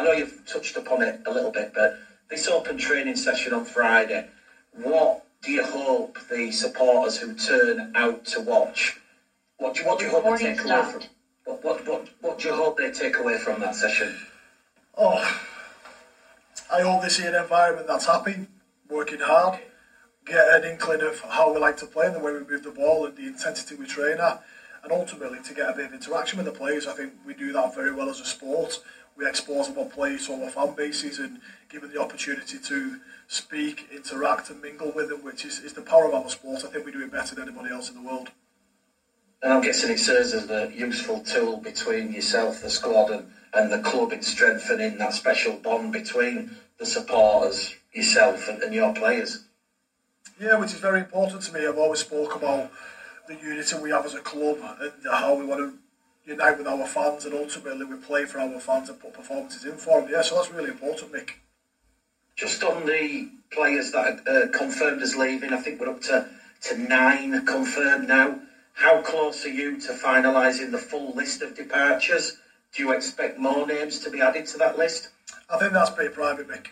know you've touched upon it a little bit, but this open training session on Friday, what do you hope the supporters who turn out to watch, what do you hope they take away from? What do you hope they take away from that session? Oh, I hope they see an environment that's happy, working hard, get an inkling of how we like to play and the way we move the ball and the intensity we train at, and ultimately to get a bit of interaction with the players. I think we do that very well as a sport. We expose our players to our fan bases and give them the opportunity to speak, interact and mingle with them, which is the power of our sport. I think we do it better than anybody else in the world. And I'm guessing it serves as a useful tool between yourself, the squad, and the club in strengthening that special bond between the supporters, yourself and your players. Yeah, which is very important to me. I've always spoke about the unity we have as a club and how we want to unite with our fans, and ultimately we play for our fans and put performances in for them. Yeah, so that's really important, Mick. Just on the players that are confirmed as leaving, I think we're up to 9 confirmed now. How close are you to finalising the full list of departures? Do you expect more names to be added to that list? I think that's pretty private, Mick.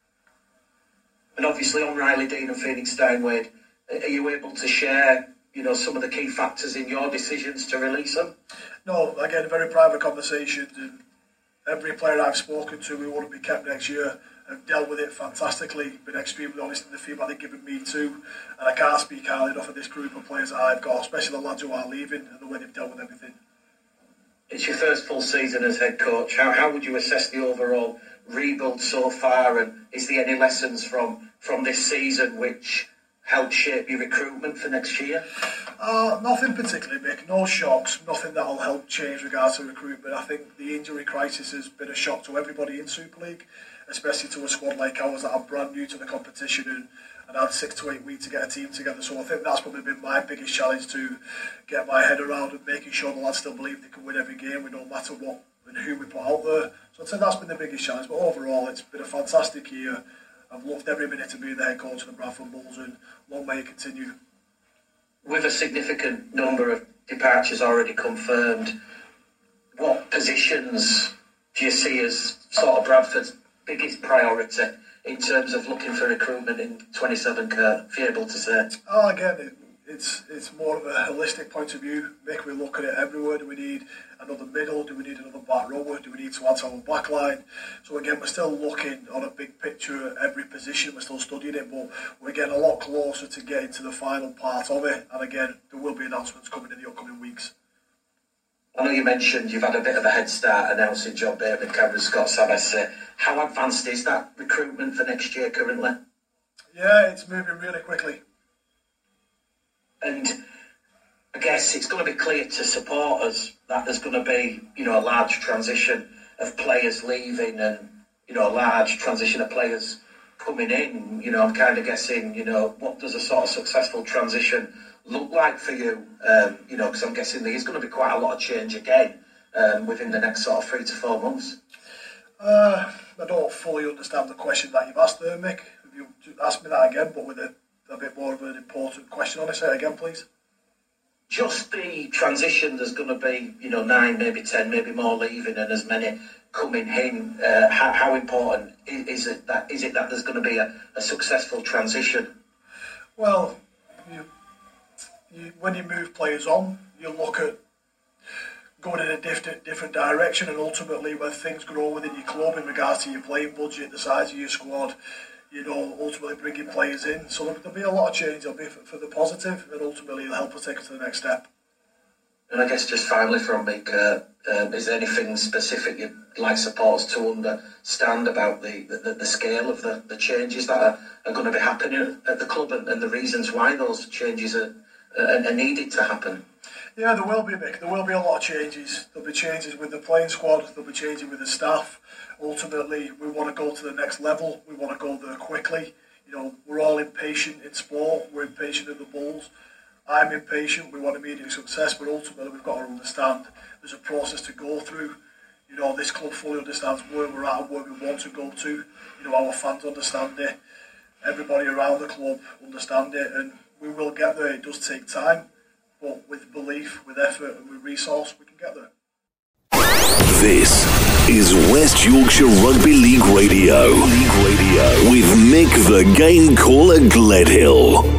And obviously on Riley Dean and Phoenix Steinwade, are you able to share, some of the key factors in your decisions to release them? No, again, a very private conversation. And every player I've spoken to who want to be kept next year have dealt with it fantastically, been extremely honest in the feedback they've given me too. And I can't speak highly enough of this group of players that I've got, especially the lads who are leaving and the way they've dealt with everything. It's your first full season as head coach. How would you assess the overall rebuild so far, and is there any lessons from this season which helped shape your recruitment for next year? Nothing particularly, Mick. No shocks. Nothing that will help change regards to recruitment. I think the injury crisis has been a shock to everybody in Super League, especially to a squad like ours that are brand new to the competition and had 6 to 8 weeks to get a team together. So I think that's probably been my biggest challenge, to get my head around and making sure the lads still believe they can win every game, no matter what and who we put out there. So I'd say that's been the biggest challenge. But overall, it's been a fantastic year. I've loved every minute of being the head coach of the Bradford Bulls, and long may it continue. With a significant number of departures already confirmed, what positions do you see as sort of Bradford's biggest priority in terms of looking for recruitment in 27, Kurt, if you're able to say? Again, it's more of a holistic point of view. Mick, we look at it everywhere. Do we need another middle? Do we need another back rower? Do we need to add to our back line? So again, we're still looking on a big picture at every position. We're still studying it, but we're getting a lot closer to getting to the final part of it. And again, there will be announcements coming in the upcoming weeks. I know you mentioned you've had a bit of a head start announcing John Bateman, Cameron Scott, Sabes. How advanced is that recruitment for next year currently? Yeah, it's moving really quickly. And I guess it's going to be clear to supporters that there's going to be, a large transition of players leaving and, a large transition of players coming in. I'm kind of guessing, what does a sort of successful transition look like for you? Because I'm guessing there's going to be quite a lot of change again within the next sort of 3 to 4 months. I don't fully understand the question that you've asked there, Mick. If you ask me that again, but with a bit more of an important question on it, say it again, please. Just the transition, there's going to be, 9, maybe 10, maybe more leaving and as many coming in. How important is it that there's going to be a successful transition? Well, when you move players on, you look at going in a different direction, and ultimately when things grow within your club in regards to your playing budget, the size of your squad, ultimately bringing players in. So there'll be a lot of change. There'll be for the positive, and ultimately it'll help us take us to the next step. And I guess just finally from me, Kurt, is there anything specific you'd like supporters to understand about the scale of the changes that are going to be happening at the club and the reasons why those changes are needed to happen? Yeah, there will be, Mick. There will be a lot of changes. There'll be changes with the playing squad. There'll be changes with the staff. Ultimately, we want to go to the next level. We want to go there quickly. We're all impatient in sport. We're impatient at the Bulls. I'm impatient. We want immediate success, but ultimately we've got to understand there's a process to go through. This club fully understands where we're at and where we want to go to. Our fans understand it. Everybody around the club understand it, and we will get there. It does take time, but with belief, with effort, and with resource, we can get there. This is West Yorkshire Rugby League Radio. With Mick the Game Caller Gledhill.